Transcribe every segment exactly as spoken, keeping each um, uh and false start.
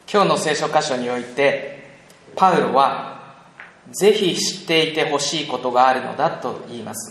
今日の聖書箇所においてパウロはぜひ知っていてほしいことがあるのだと言います。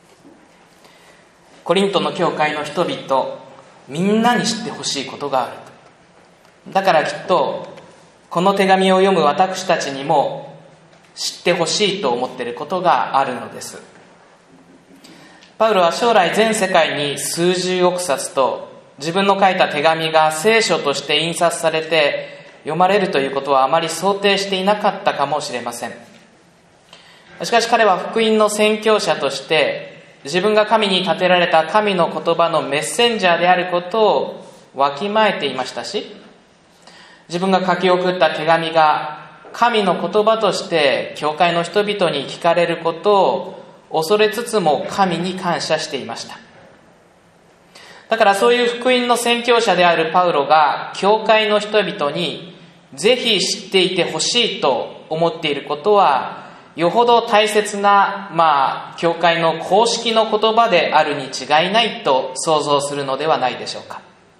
コリントの教会の人々みんなに知ってほしいことがある。だからきっとこの手紙を読む私たちにも知ってほしいと思っていることがあるのです。パウロは将来全世界に数十億冊と自分の書いた手紙が聖書として印刷されて読まれるということはあまり想定していなかったかもしれません。しかし彼は福音の宣教者として自分が神に立てられた神の言葉のメッセンジャーであることをわきまえていましたし、自分が書き送った手紙が神の言葉として教会の人々に聞かれることを恐れつつも神に感謝していました。だからそういう福音の宣教者であるパウロが教会の人々にぜひ知っていてほしいと思っていることはよほど大切な、まあ、教会の公式の言葉であるに違いないと想像するのではないでしょうか。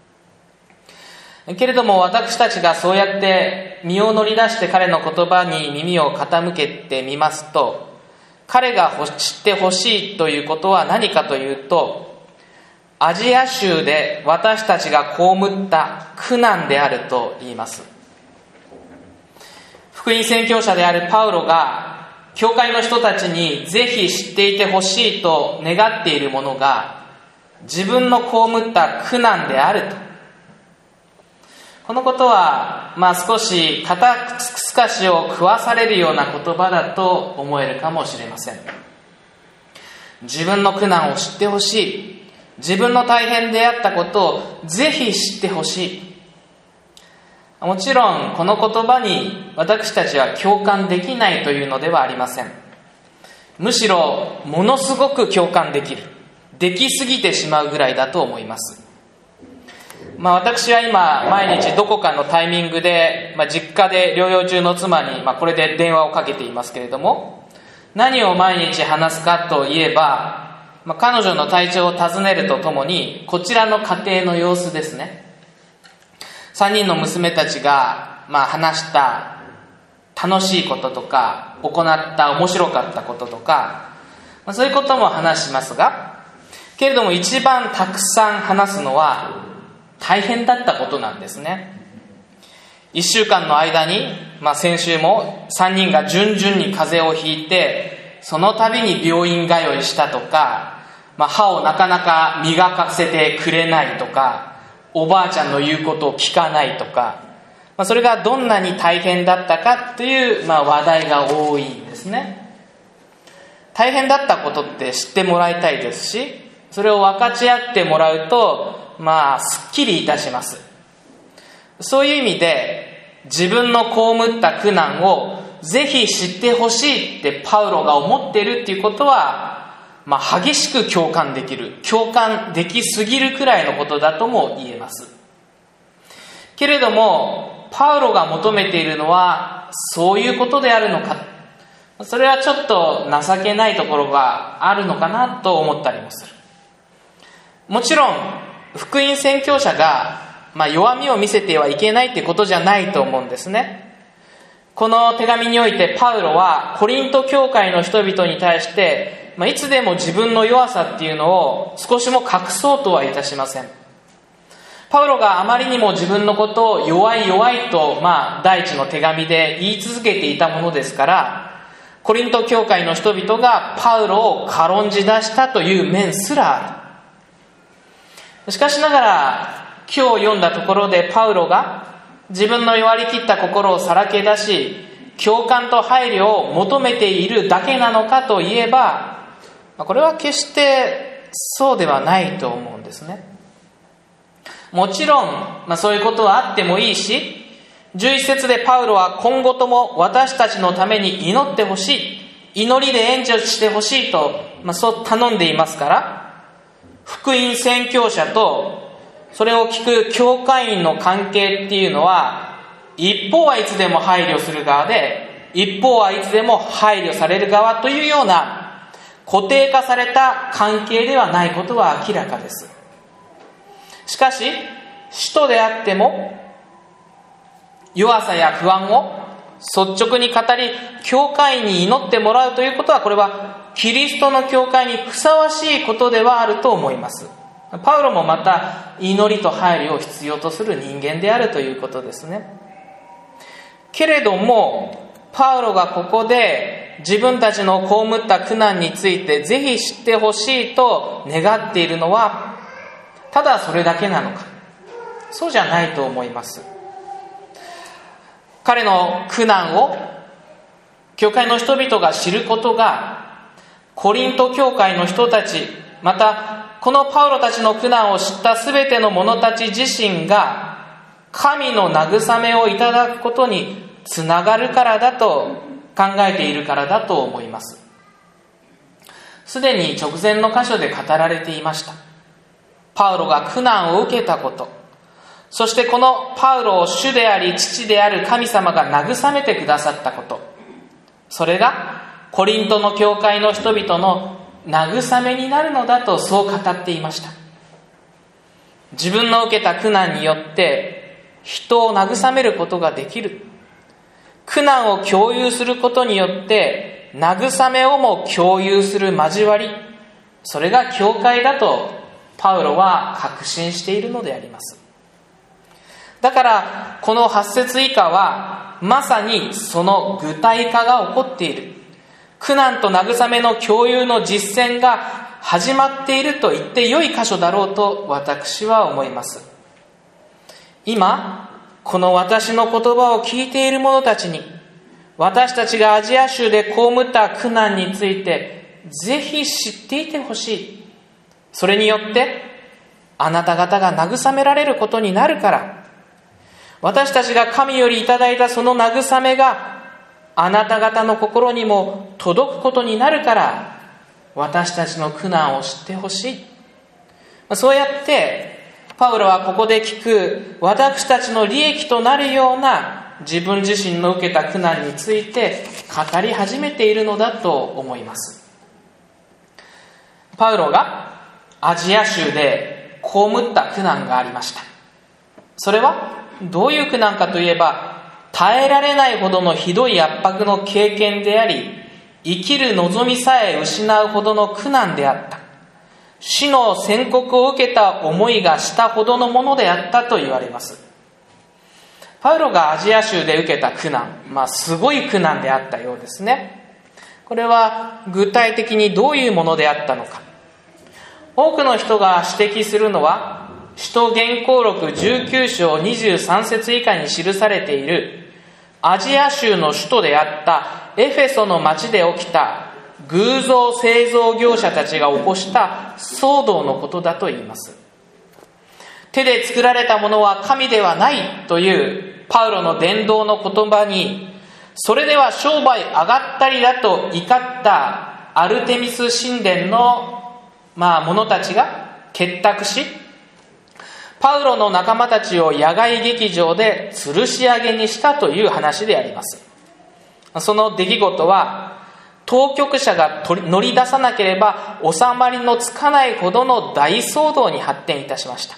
けれども私たちがそうやって身を乗り出して彼の言葉に耳を傾けてみますと、彼が知ってほしいということは何かというと、アジア州で私たちが被った苦難であると言います。福音宣教者であるパウロが教会の人たちにぜひ知っていてほしいと願っているものが自分の被った苦難であると。このことは、まあ少し肩透かしを食わされるような言葉だと思えるかもしれません。自分の苦難を知ってほしい。自分の大変であったことをぜひ知ってほしい。もちろんこの言葉に私たちは共感できないというのではありません。むしろものすごく共感できる。できすぎてしまうぐらいだと思います。まあ、私は今毎日どこかのタイミングで、まあ、実家で療養中の妻に、まあ、これで電話をかけていますけれども、何を毎日話すかといえば、まあ、彼女の体調を尋ねるとともにこちらの家庭の様子ですね。さんにんの娘たちが、まあ、話した楽しいこととか行った面白かったこととか、まあ、そういうことも話しますが、けれども一番たくさん話すのは大変だったことなんですね。いっしゅうかんの間に、まあ、先週もさんにんが順々に風邪をひいてその度に病院通いしたとか、まあ、歯をなかなか磨かせてくれないとか、おばあちゃんの言うことを聞かないとか、まあ、それがどんなに大変だったかという、まあ、話題が多いんですね。大変だったことって知ってもらいたいですし、それを分かち合ってもらうとまあすっきりいたします。そういう意味で自分の被った苦難をぜひ知ってほしいってパウロが思っているっていうことは、まあ激しく共感できる、共感できすぎるくらいのことだとも言えます。けれどもパウロが求めているのはそういうことであるのか、それはちょっと情けないところがあるのかなと思ったりもする。もちろん福音宣教者が、まあ、弱みを見せてはいけないってことじゃないと思うんですね。この手紙においてパウロはコリント教会の人々に対して、まあ、いつでも自分の弱さっていうのを少しも隠そうとはいたしません。パウロがあまりにも自分のことを弱い弱いと、まあ、第一の手紙で言い続けていたものですから、コリント教会の人々がパウロを軽んじ出したという面すらある。しかしながら今日読んだところでパウロが自分の弱り切った心をさらけ出し共感と配慮を求めているだけなのかといえば、これは決してそうではないと思うんですね。もちろん、まあ、そういうことはあってもいいし、じゅういち節でパウロは今後とも私たちのために祈ってほしい、祈りで援助してほしいと、まあ、そう頼んでいますから、福音宣教者とそれを聞く教会員の関係っていうのは、一方はいつでも配慮する側で、一方はいつでも配慮される側というような固定化された関係ではないことは明らかです。しかし使徒であっても弱さや不安を率直に語り、教会に祈ってもらうということは、これはキリストの教会にふさわしいことではあると思います。パウロもまた祈りと配慮を必要とする人間であるということですね。けれどもパウロがここで自分たちの被った苦難についてぜひ知ってほしいと願っているのはただそれだけなのか。そうじゃないと思います。彼の苦難を教会の人々が知ることが、コリント教会の人たち、またこのパウロたちの苦難を知ったすべての者たち自身が神の慰めをいただくことにつながるからだと考えているからだと思います。すでに直前の箇所で語られていました。パウロが苦難を受けたこと、そしてこのパウロを主であり父である神様が慰めてくださったこと、それがコリントの教会の人々の慰めになるのだとそう語っていました。自分の受けた苦難によって人を慰めることができる。苦難を共有することによって慰めをも共有する交わり、それが教会だとパウロは確信しているのであります。だからこのはち節以下はまさにその具体化が起こっている。苦難と慰めの共有の実践が始まっていると言って良い箇所だろうと私は思います。今この私の言葉を聞いている者たちに、私たちがアジア州で被った苦難についてぜひ知っていてほしい。それによってあなた方が慰められることになるから、私たちが神よりいただいたその慰めがあなた方の心にも届くことになるから、私たちの苦難を知ってほしい。そうやってパウロはここで聞く私たちの利益となるような自分自身の受けた苦難について語り始めているのだと思います。パウロがアジア州で被った苦難がありました。それはどういう苦難かといえば、耐えられないほどのひどい圧迫の経験であり、生きる望みさえ失うほどの苦難であった。死の宣告を受けた思いがしたほどのものであったと言われます。パウロがアジア州で受けた苦難、まあすごい苦難であったようですね。これは具体的にどういうものであったのか。多くの人が指摘するのは、使徒言行録じゅうきゅう章にじゅうさん節以下に記されているアジア州の首都であったエフェソの町で起きた偶像製造業者たちが起こした騒動のことだと言います。手で作られたものは神ではないというパウロの伝道の言葉に、それでは商売上がったりだと怒ったアルテミス神殿のまあ者たちが結託し、パウロの仲間たちを野外劇場で吊るし上げにしたという話であります。その出来事は当局者が乗り出さなければ収まりのつかないほどの大騒動に発展いたしました。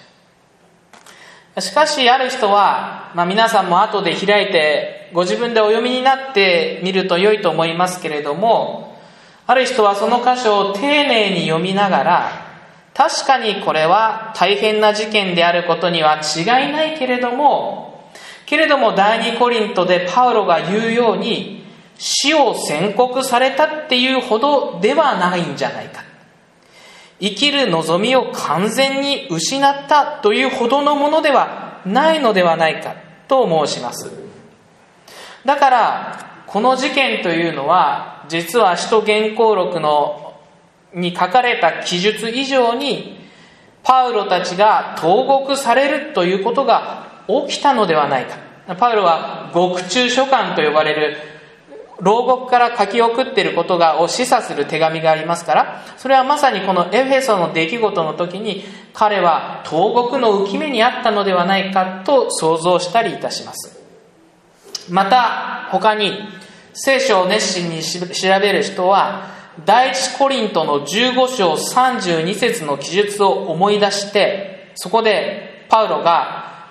しかしある人は、まあ、皆さんも後で開いてご自分でお読みになってみると良いと思いますけれども、ある人はその箇所を丁寧に読みながら、確かにこれは大変な事件であることには違いないけれども、けれども第二コリントでパウロが言うように、死を宣告されたっていうほどではないんじゃないか。生きる望みを完全に失ったというほどのものではないのではないかと申します。だからこの事件というのは、実は使徒言行録のに書かれた記述以上にパウロたちが投獄されるということが起きたのではないか。パウロは獄中書簡と呼ばれる牢獄から書き送っていることがを示唆する手紙がありますから、それはまさにこのエフェソの出来事の時に彼は投獄の浮き目にあったのではないかと想像したりいたします。また他に聖書を熱心に調べる人は、第一コリントのじゅうご章さんじゅうに節の記述を思い出して、そこでパウロが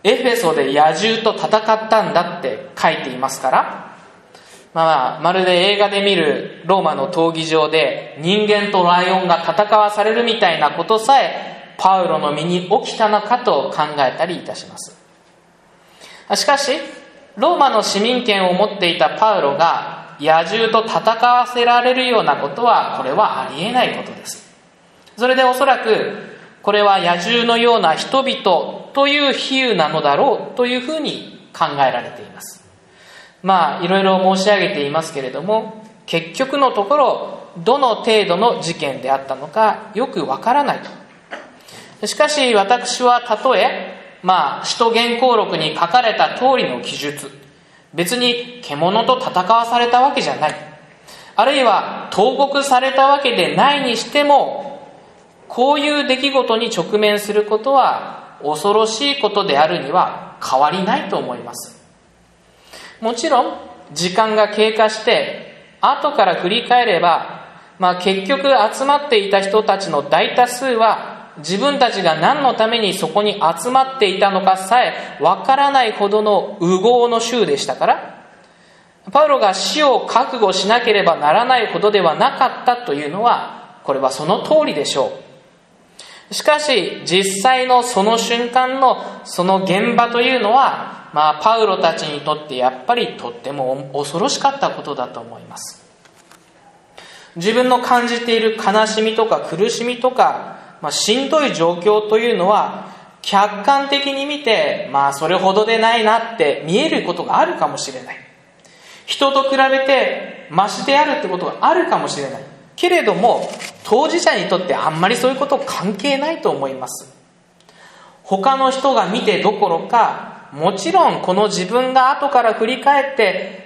エフェソで野獣と戦ったんだって書いていますから、まあ、まるで映画で見るローマの闘技場で人間とライオンが戦わされるみたいなことさえパウロの身に起きたのかと考えたりいたします。しかしローマの市民権を持っていたパウロが野獣と戦わせられるようなことは、これはありえないことです。それでおそらくこれは野獣のような人々という比喩なのだろうというふうに考えられています。まあいろいろ申し上げていますけれども、結局のところどの程度の事件であったのかよくわからないと。しかし私はたとえまあ使徒言行録に書かれた通りの記述、別に獣と戦わされたわけじゃない、あるいは投獄されたわけでないにしても、こういう出来事に直面することは恐ろしいことであるには変わりないと思います。もちろん時間が経過して後から振り返れば、まあ、結局集まっていた人たちの大多数は自分たちが何のためにそこに集まっていたのかさえわからないほどの烏合の衆でしたから、パウロが死を覚悟しなければならないほどではなかったというのは、これはその通りでしょう。しかし実際のその瞬間のその現場というのは、まあ、パウロたちにとってやっぱりとっても恐ろしかったことだと思います。自分の感じている悲しみとか苦しみとか、まあ、しんどい状況というのは客観的に見て、まあそれほどでないなって見えることがあるかもしれない。人と比べてマシであるってことがあるかもしれない。けれども当事者にとってあんまりそういうこと関係ないと思います。他の人が見てどころか、もちろんこの自分が後から振り返って、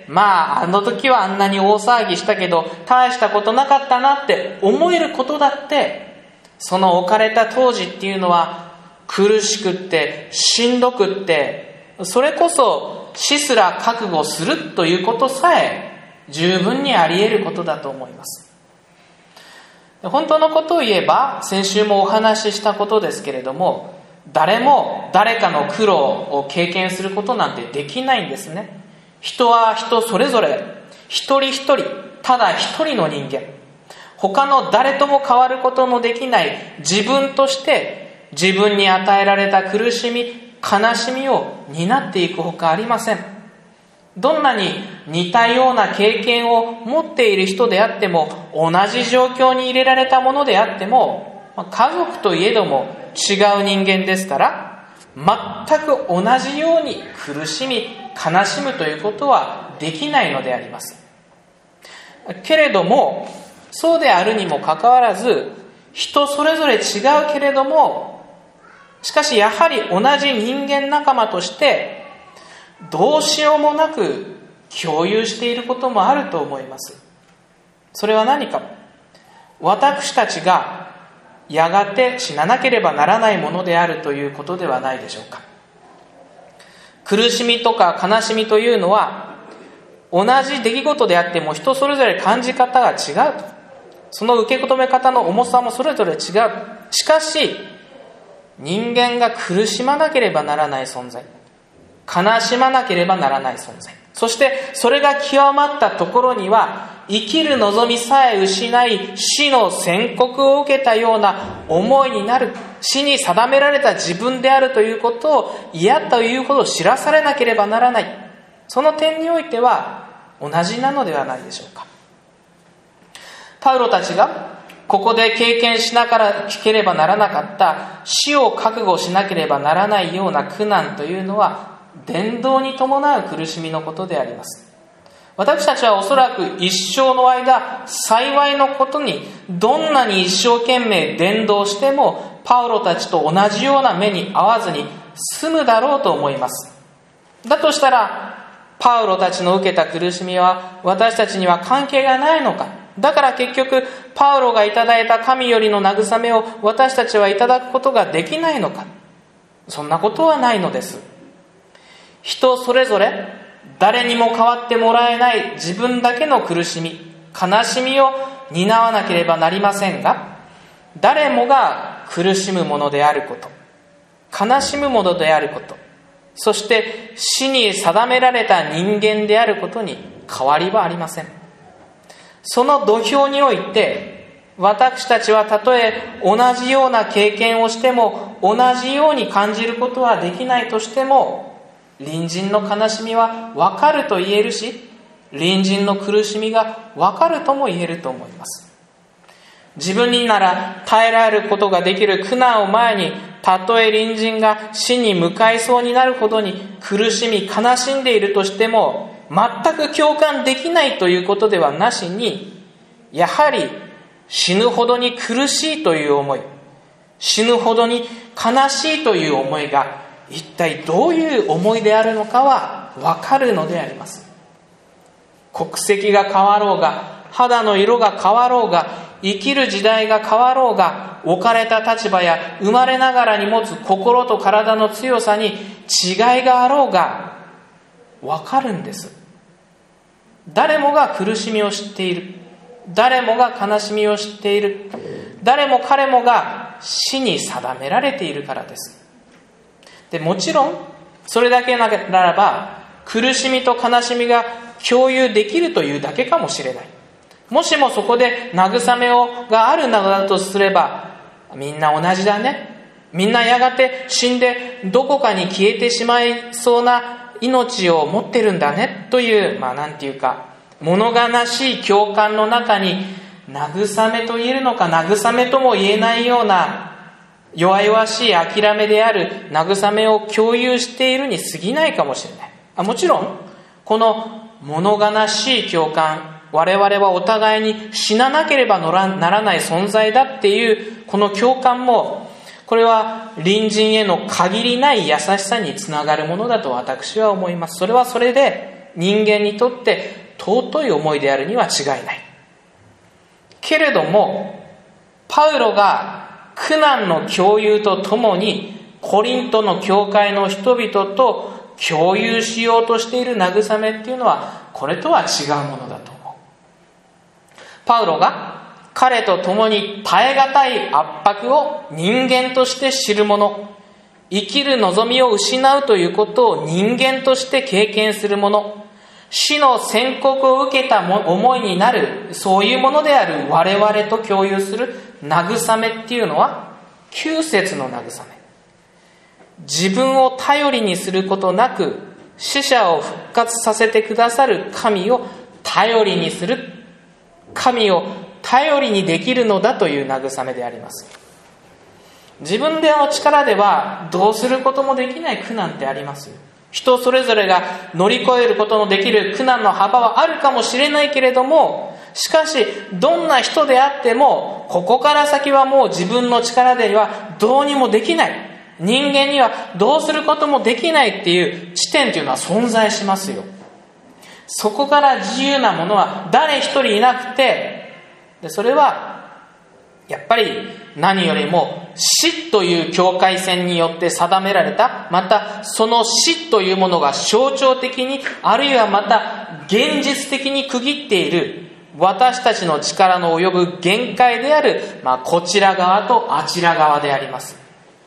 まああの時はあんなに大騒ぎしたけど大したことなかったなって思えることだって、その置かれた当時っていうのは苦しくってしんどくって、それこそ死すら覚悟するということさえ十分にあり得ることだと思います。本当のことを言えば、先週もお話ししたことですけれども、誰も誰かの苦労を経験することなんてできないんですね。人は人それぞれ、一人一人、ただ一人の人間、他の誰とも変わることのできない自分として自分に与えられた苦しみ、悲しみを担っていくほかありません。どんなに似たような経験を持っている人であっても、同じ状況に入れられたものであっても、家族といえども違う人間ですから、全く同じように苦しみ悲しむということはできないのであります。けれどもそうであるにもかかわらず、人それぞれ違うけれども、しかしやはり同じ人間仲間としてどうしようもなく共有していることもあると思います。それは何か、私たちがやがて死ななければならないものであるということではないでしょうか。苦しみとか悲しみというのは同じ出来事であっても人それぞれ感じ方が違うと、その受け止め方の重さもそれぞれ違う。しかし人間が苦しまなければならない存在、悲しまなければならない存在、そしてそれが極まったところには生きる望みさえ失い死の宣告を受けたような思いになる、死に定められた自分であるということを嫌というほど知らされなければならない。その点においては同じなのではないでしょうか。パウロたちがここで経験しなければならなかった死を覚悟しなければならないような苦難というのは伝道に伴う苦しみのことであります。私たちはおそらく一生の間、幸いのことにどんなに一生懸命伝道してもパウロたちと同じような目に遭わずに済むだろうと思います。だとしたらパウロたちの受けた苦しみは私たちには関係がないのか。だから結局パウロがいただいた神よりの慰めを私たちはいただくことができないのか。そんなことはないのです。人それぞれ誰にも代わってもらえない自分だけの苦しみ、悲しみを担わなければなりませんが、誰もが苦しむものであること、悲しむものであること、 そして死に定められた人間であることに変わりはありません。その土俵において、私たちはたとえ同じような経験をしても同じように感じることはできないとしても、隣人の悲しみは分かると言えるし、隣人の苦しみが分かるとも言えると思います。自分になら耐えられることができる苦難を前に、たとえ隣人が死に向かいそうになるほどに苦しみ悲しんでいるとしても、全く共感できないということではなしに、やはり死ぬほどに苦しいという思い、死ぬほどに悲しいという思いが一体どういう思いであるのかは分かるのであります。国籍が変わろうが、肌の色が変わろうが、生きる時代が変わろうが、置かれた立場や生まれながらに持つ心と体の強さに違いがあろうが分かるんです。誰もが苦しみを知っている。誰もが悲しみを知っている。誰も彼もが死に定められているからです。で、もちろんそれだけならば苦しみと悲しみが共有できるというだけかもしれない。もしもそこで慰めをがあるなどだとすれば、みんな同じだね、みんなやがて死んでどこかに消えてしまいそうな命を持ってるんだねという、まあなんていうか物悲しい共感の中に、慰めと言えるのか慰めとも言えないような弱々しい諦めである慰めを共有しているに過ぎないかもしれない。あもちろんこの物悲しい共感、我々はお互いに死ななければならない存在だっていうこの共感も、これは隣人への限りない優しさにつながるものだと私は思います。それはそれで人間にとって尊い思いであるには違いない。けれどもパウロが苦難の共有とともにコリントの教会の人々と共有しようとしている慰めっていうのはこれとは違うものだと思う。パウロが彼と共に耐え難い圧迫を人間として知る者、生きる望みを失うということを人間として経験する者、死の宣告を受けた思いになる、そういうものである我々と共有する慰めっていうのはきゅう節の慰め。自分を頼りにすることなく死者を復活させてくださる神を頼りにする、神を頼りにできるのだという慰めであります。自分での力ではどうすることもできない苦難ってありますよ。人それぞれが乗り越えることのできる苦難の幅はあるかもしれないけれども、しかしどんな人であってもここから先はもう自分の力ではどうにもできない、人間にはどうすることもできないっていう地点というのは存在しますよ。そこから自由なものは誰一人いなくて、でそれはやっぱり何よりも死という境界線によって定められた、またその死というものが象徴的に、あるいはまた現実的に区切っている私たちの力の及ぶ限界である、まあ、こちら側とあちら側であります。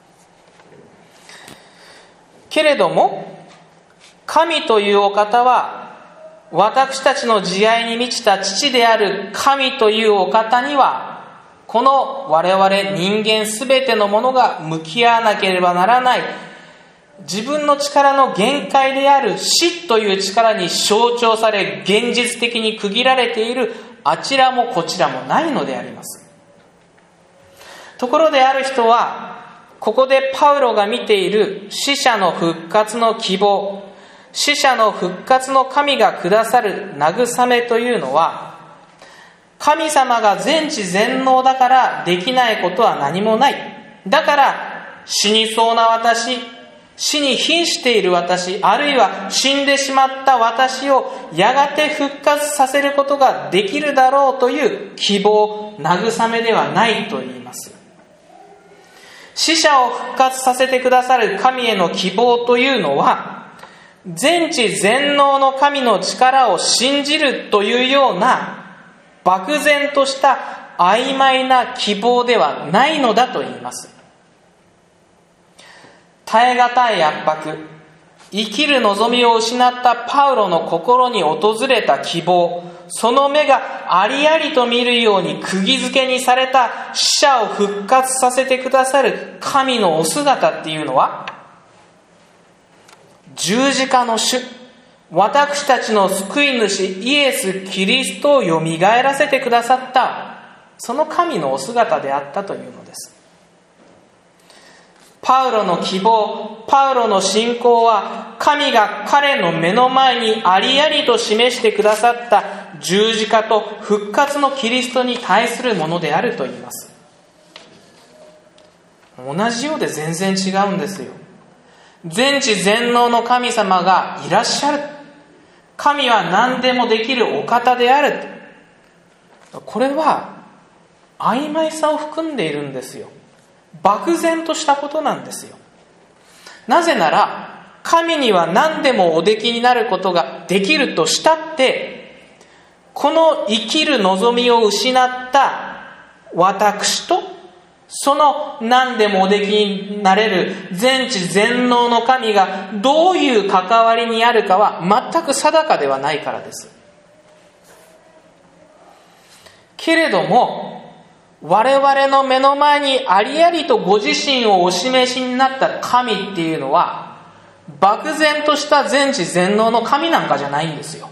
けれども神というお方は、私たちの慈愛に満ちた父である神というお方には、この我々人間すべてのものが向き合わなければならない自分の力の限界である死という力に象徴され、現実的に区切られているあちらもこちらもないのであります。ところである人は、ここでパウロが見ている死者の復活の希望、死者の復活の神がくださる慰めというのは、神様が全知全能だからできないことは何もない。だから死にそうな私、死に瀕している私、あるいは死んでしまった私をやがて復活させることができるだろうという希望、慰めではないと言います。死者を復活させてくださる神への希望というのは、全知全能の神の力を信じるというような漠然とした曖昧な希望ではないのだと言います。耐え難い圧迫、 生きる望みを失ったパウロの心に訪れた希望、その目がありありと見るように釘付けにされた死者を復活させてくださる神のお姿っていうのは、十字架の主、私たちの救い主イエス・キリストをよみがえらせてくださったその神のお姿であったというのです。パウロの希望、パウロの信仰は、神が彼の目の前にありありと示してくださった十字架と復活のキリストに対するものであると言います。同じようで全然違うんですよ。全知全能の神様がいらっしゃる。神は何でもできるお方である。これは曖昧さを含んでいるんですよ。漠然としたことなんですよ。なぜなら、神には何でもおできになることができるとしたって、この生きる望みを失った私と、その何でもおできになれる全知全能の神がどういう関わりにあるかは全く定かではないからです。けれども、我々の目の前にありありとご自身をお示しになった神っていうのは、漠然とした全知全能の神なんかじゃないんですよ。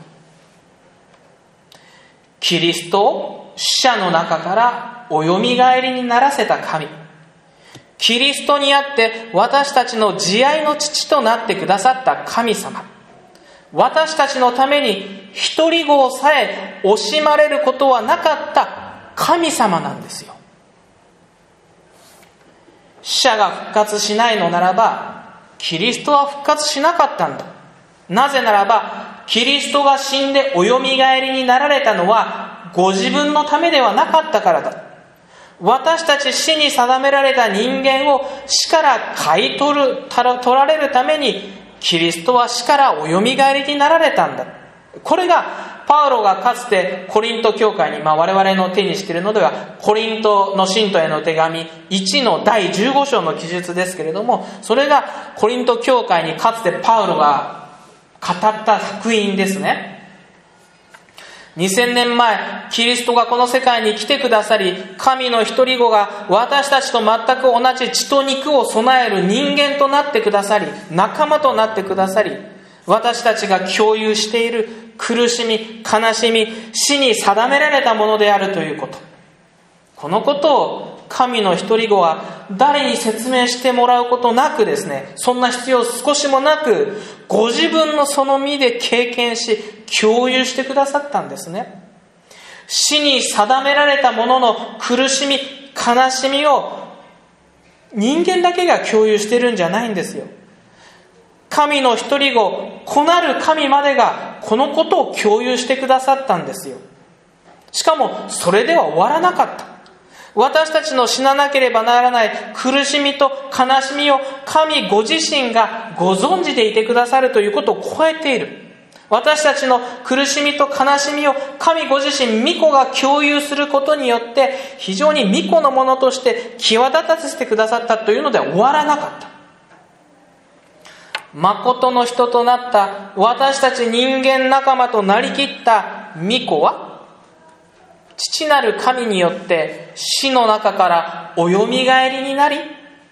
キリストを死者の中からおよみがえりにならせた神、キリストにあって私たちの慈愛の父となってくださった神様、私たちのために一人子さえ惜しまれることはなかった神様なんですよ。死者が復活しないのならば、キリストは復活しなかったんだ。なぜならば、キリストが死んでおよみがえりになられたのはご自分のためではなかったからだ。私たち死に定められた人間を死から買い取る、取られるために、キリストは死からおよみがえりになられたんだ。これがパウロがかつてコリント教会に、まあ、我々の手にしているのではコリントの信徒への手紙いちのだいじゅうご章の記述ですけれども、それがコリント教会にかつてパウロが語った福音ですね。にせんねんまえ、キリストがこの世界に来てくださり、神の一人子が私たちと全く同じ血と肉を備える人間となってくださり、仲間となってくださり、私たちが共有している苦しみ、悲しみ、死に定められたものであるということ。このことを神の一人子は誰に説明してもらうことなくですね、そんな必要少しもなく、ご自分のその身で経験し、共有してくださったんですね。死に定められたものの苦しみ、悲しみを人間だけが共有してるんじゃないんですよ。神の一人子、子なる神までがこのことを共有してくださったんですよ。しかもそれでは終わらなかった。私たちの死ななければならない苦しみと悲しみを神ご自身がご存知でいてくださるということを超えている。私たちの苦しみと悲しみを神ご自身、御子が共有することによって非常に御子のものとして際立たせてくださったというのでは終わらなかった。誠の人となった私たち人間仲間となりきった御子は、父なる神によって死の中からおよみがえりになり、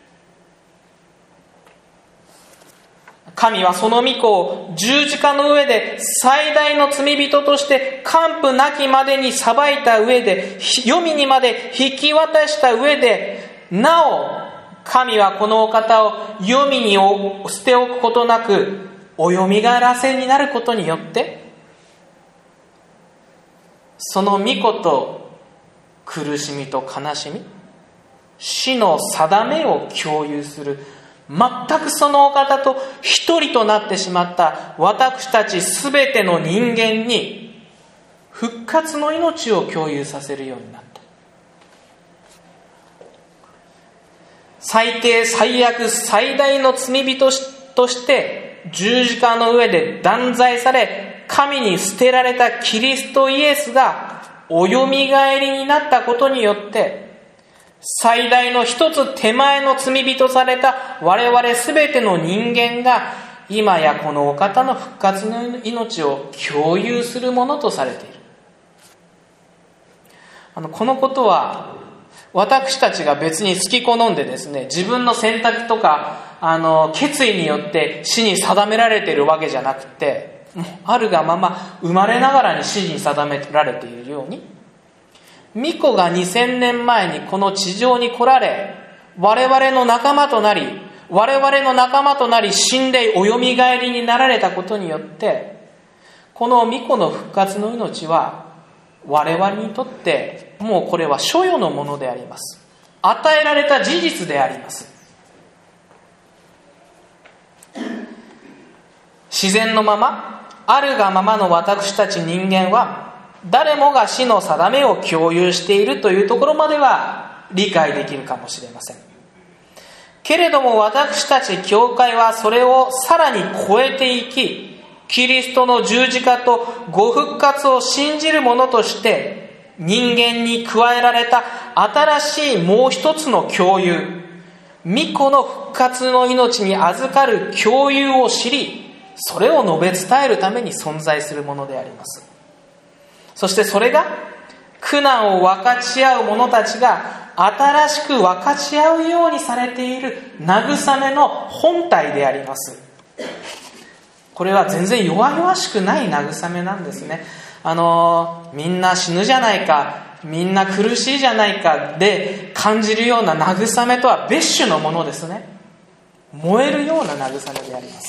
神はその御子を十字架の上で最大の罪人として完膚なきまでに裁いた上で、黄泉にまで引き渡した上で、なお神はこのお方を黄泉に捨ておくことなくおよみがえらせになることによって、その御子と苦しみと悲しみ、死の定めを共有する、全くそのお方と一人となってしまった私たちすべての人間に復活の命を共有させるようになった。最低最悪最大の罪人として十字架の上で断罪され、神に捨てられたキリストイエスがおよみがえりになったことによって、最大の一つ手前の罪人された我々すべての人間が今やこのお方の復活の命を共有するものとされている。あのこのことは私たちが別に好き好んでですね、自分の選択とかあの決意によって死に定められているわけじゃなくて、もうあるがまま生まれながらに死に定められているように、御子がにせんねんまえにこの地上に来られ、我々の仲間となり、我々の仲間となり死んでおよみがえりになられたことによって、この御子の復活の命は我々にとってもうこれは所与のものであります。与えられた事実であります。自然のまま、あるがままの私たち人間は誰もが死の定めを共有しているというところまでは理解できるかもしれません。けれども私たち教会はそれをさらに超えていき、キリストの十字架とご復活を信じる者として人間に加えられた新しいもう一つの共有、御子の復活の命に預かる共有を知り、それを述べ伝えるために存在するものであります。そしてそれが苦難を分かち合う者たちが新しく分かち合うようにされている慰めの本体であります。これは全然弱々しくない慰めなんですね。あのみんな死ぬじゃないか、みんな苦しいじゃないかで感じるような慰めとは別種のものですね。燃えるような慰めであります。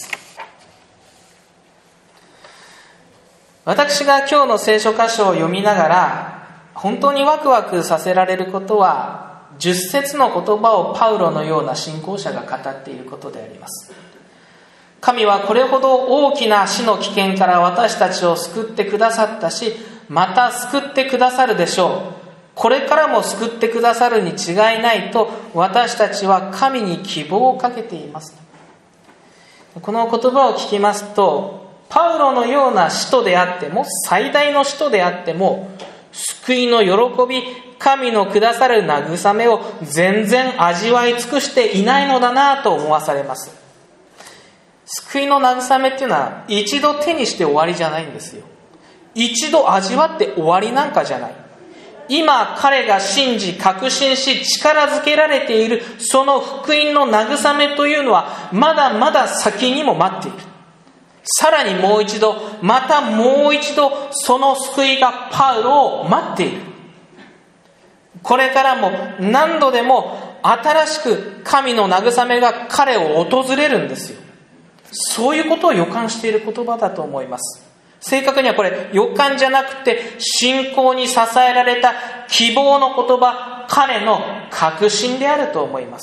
私が今日の聖書箇所を読みながら本当にワクワクさせられることは、十節の言葉をパウロのような信仰者が語っていることであります。神はこれほど大きな死の危険から私たちを救ってくださったし、また救ってくださるでしょう。これからも救ってくださるに違いないと私たちは神に希望をかけています。この言葉を聞きますと、パウロのような使徒であっても、最大の使徒であっても、救いの喜び、神のくださる慰めを全然味わい尽くしていないのだなと思わされます。救いの慰めっていうのは一度手にして終わりじゃないんですよ。一度味わって終わりなんかじゃない。今彼が信じ確信し力づけられているその福音の慰めというのはまだまだ先にも待っている。さらにもう一度、またもう一度その救いがパウロを待っている。これからも何度でも新しく神の慰めが彼を訪れるんですよ。そういうことを予感している言葉だと思います。正確にはこれ予感じゃなくて信仰に支えられた希望の言葉、彼の確信であると思います。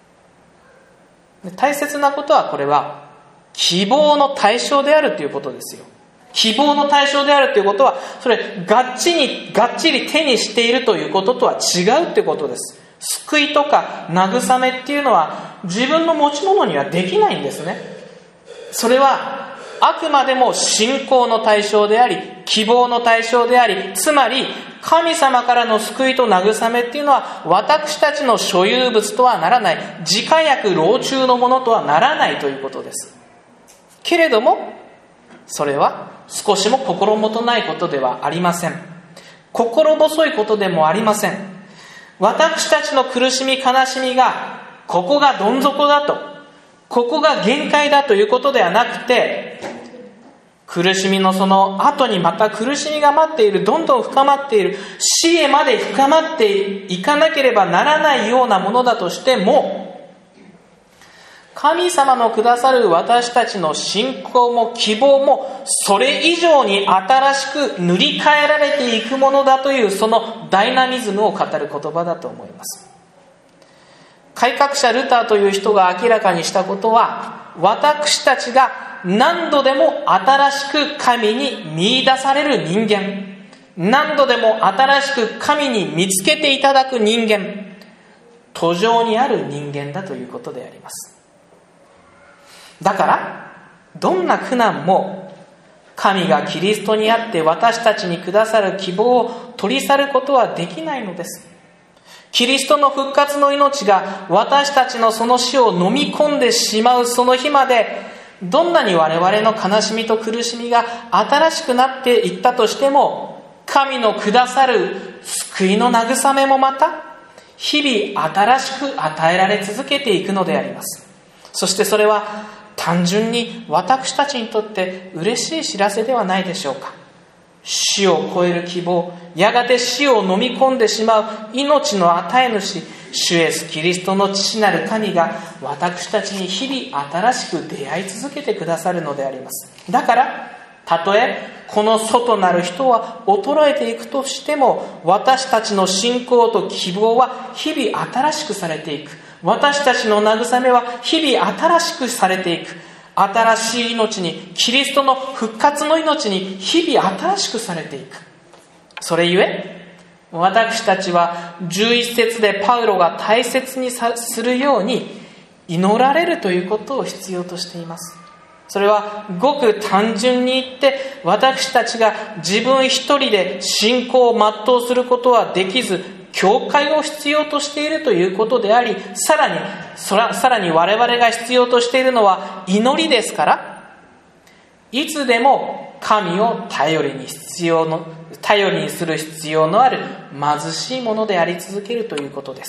大切なことはこれは希望の対象であるということですよ。希望の対象であるということは、それがっちりがっちり手にしているということとは違うということです。救いとか慰めっていうのは自分の持ち物にはできないんですね。それはあくまでも信仰の対象であり、希望の対象であり、つまり神様からの救いと慰めっていうのは私たちの所有物とはならない、自家薬老中のものとはならないということです。けれどもそれは少しも心もとないことではありません。心細いことでもありません。私たちの苦しみ悲しみがここがどん底だと、ここが限界だということではなくて、苦しみのその後にまた苦しみが待っている、どんどん深まっている、死へまで深まっていかなければならないようなものだとしても、神様のくださる私たちの信仰も希望もそれ以上に新しく塗り替えられていくものだという、そのダイナミズムを語る言葉だと思います。改革者ルターという人が明らかにしたことは、私たちが何度でも新しく神に見出される人間、何度でも新しく神に見つけていただく人間、途上にある人間だということであります。だからどんな苦難も神がキリストにあって私たちにくださる希望を取り去ることはできないのです。キリストの復活の命が私たちのその死を飲み込んでしまうその日まで、 どんなに我々の悲しみと苦しみが新しくなっていったとしても、神のくださる救いの慰めもまた日々新しく与えられ続けていくのであります。そしてそれは単純に私たちにとって嬉しい知らせではないでしょうか。死を超える希望、やがて死を飲み込んでしまう命の与え主、主イエスキリストの父なる神が私たちに日々新しく出会い続けてくださるのであります。だからたとえこの外なる人は衰えていくとしても、私たちの信仰と希望は日々新しくされていく。私たちの慰めは日々新しくされていく。新しい命に、キリストの復活の命に日々新しくされていく。それゆえ私たちはじゅういち節でパウロが大切にするように祈られるということを必要としています。それはごく単純に言って、私たちが自分一人で信仰を全うすることはできず、教会を必要としているということであり、さらにそらさらに我々が必要としているのは祈りですから、いつでも神を頼りに必要の頼りにする必要のある貧しいものであり続けるということです。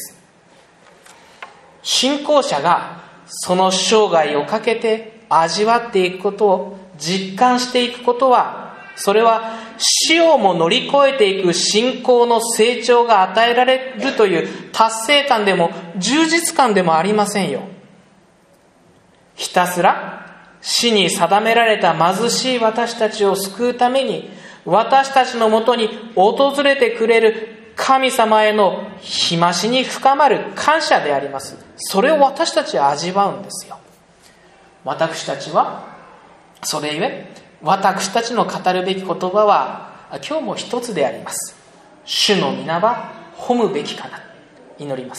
信仰者がその生涯をかけて味わっていくことを実感していくことは、それは死をも乗り越えていく信仰の成長が与えられるという達成感でも充実感でもありませんよ。ひたすら死に定められた貧しい私たちを救うために、私たちのもとに訪れてくれる神様への日増しに深まる感謝であります。それを私たちは味わうんですよ。私たちはそれゆえ、私たちの語るべき言葉は今日も一つであります。主の皆は褒むべきかな。祈ります。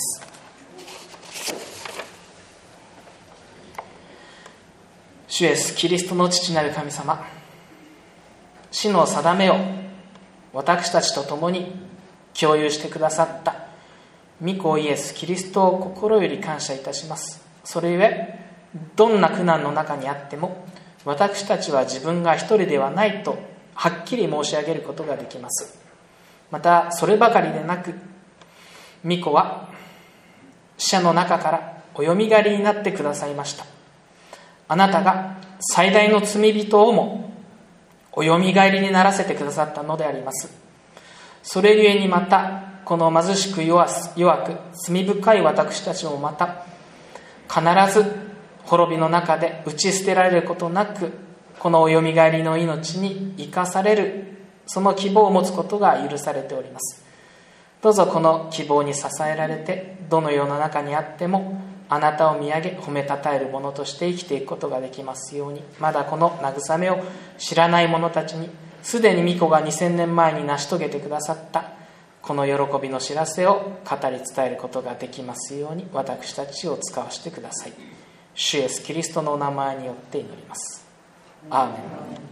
主イエスキリストの父なる神様、死の定めを私たちと共に共有してくださった御子イエスキリストを心より感謝いたします。それゆえ、どんな苦難の中にあっても私たちは自分が一人ではないとはっきり申し上げることができます。またそればかりでなく、御子は死者の中からおよみがえりになってくださいました。あなたが最大の罪人をもおよみがえりにならせてくださったのであります。それゆえにまたこの貧しく弱く罪深い私たちもまた必ず滅びの中で打ち捨てられることなく、このおよみがえりの命に生かされる、その希望を持つことが許されております。どうぞこの希望に支えられて、どの世の中にあってもあなたを見上げ褒めたたえる者として生きていくことができますように。まだこの慰めを知らない者たちに、すでに御子がにせんねんまえに成し遂げてくださったこの喜びの知らせを語り伝えることができますように、私たちを使わせてください。主イエスキリストのお名前によって祈ります。アーメン。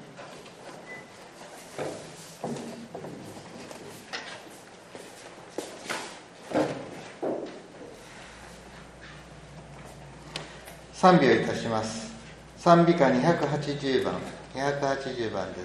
賛美をいたします。賛美歌にひゃくはちじゅうばん、にひゃくはちじゅうばんです。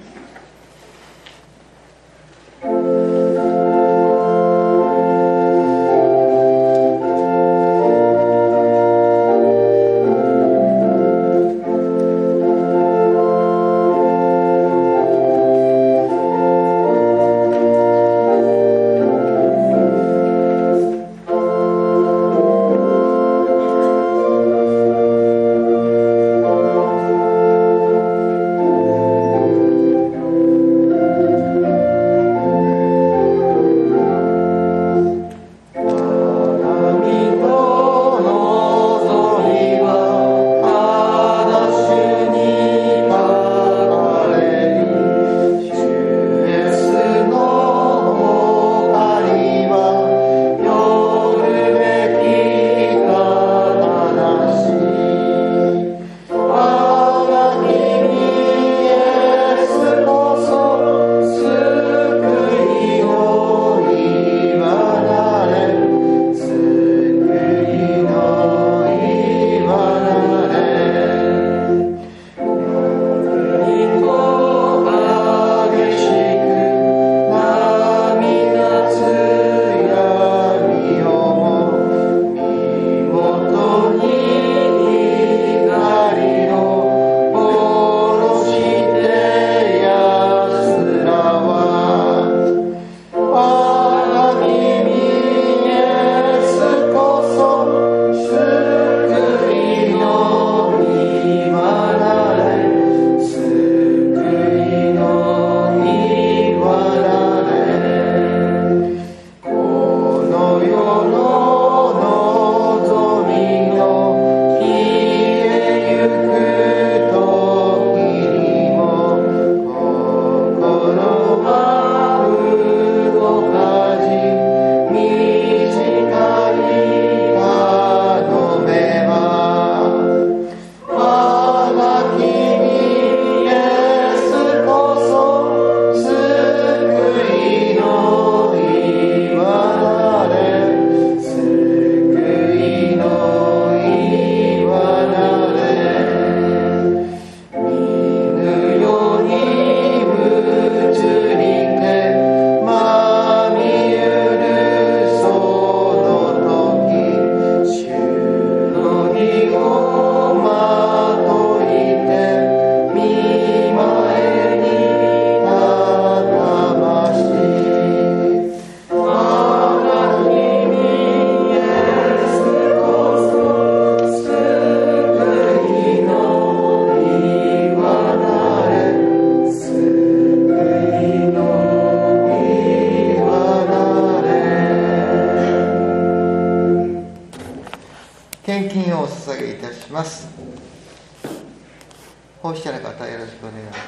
奉仕者の方、よろしくお願いいたします。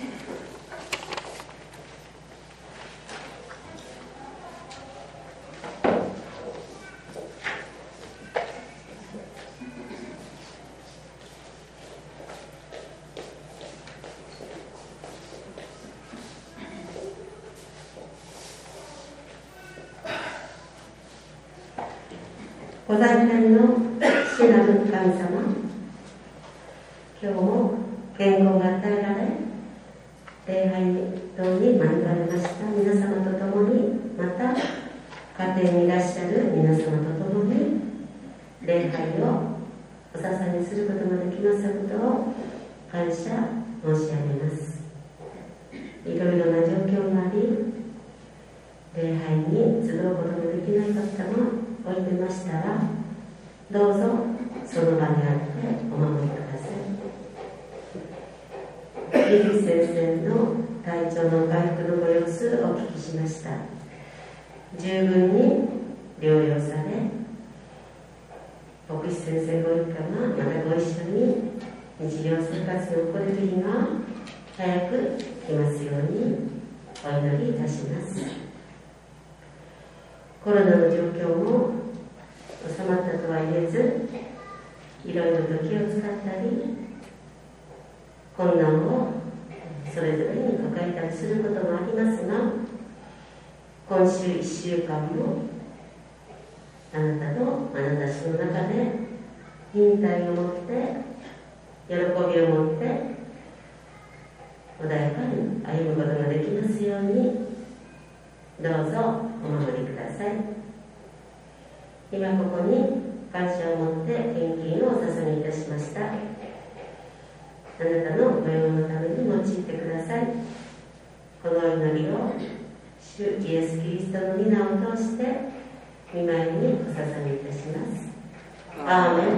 ご大天の父なる神様、今日も健康が与えられ、礼拝堂に招かれました皆様と共に、また家庭にいらっしゃる皆様と共に礼拝をお捧げすることができますことを感謝申し上げます。いろいろな状況があり、礼拝に集うことができない方もおいてましたら、どうぞその場にあってお守りください。リリー先生の体調の回復のご様子をお聞きしました。十分に療養され、牧師先生ご一家がまたご一緒に日常生活を送れる日が早く来ますようにお祈りいたします。コロナの状況も収まったとは言えず、いろいろと気を使ったり、困難をそれぞれに抱えたりすることもありますが、今週いっしゅうかんもあなたとあなた氏の中で忍耐を持って、喜びを持って穏やかに歩むことができますように、どうぞお守りください。今ここに感謝を持って献金をお捧げいたしました。あなたのご用のために用いてください。この祈りを主イエス・キリストの皆を通して御前にお捧げいたします。アーメン。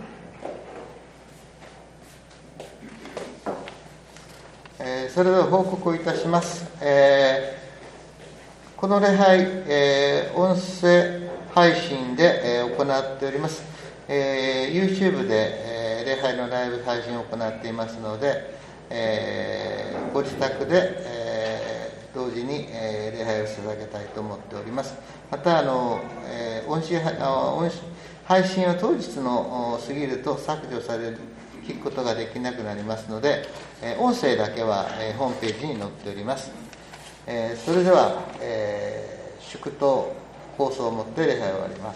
えー、それでは報告をいたします。えーこの礼拝、えー、音声配信で、えー、行っております。えー、YouTube で、えー、礼拝のライブ配信を行っていますので、えー、ご自宅で、えー、同時に、えー、礼拝を捧げたいと思っております。また、あの、えー、音声音配信を当日の過ぎると削除される、聞くことができなくなりますので、えー、音声だけは、えー、ホームページに載っております。えー、それでは、えー、祝祷放送をもって礼拝を終わります。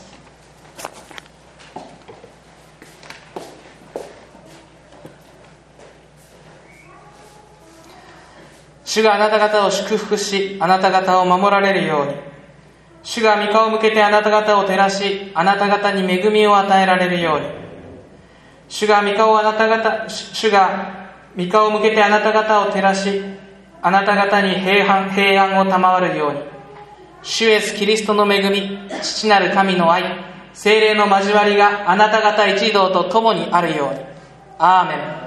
主があなた方を祝福し、あなた方を守られるように。主が御顔を向けてあなた方を照らし、あなた方に恵みを与えられるように。主が御顔をあなた方、主が御顔を向けてあなた方を照らし、あなた方に平安、平安を賜るように。主イエスキリストの恵み、父なる神の愛、聖霊の交わりがあなた方一同と共にあるように。アーメン。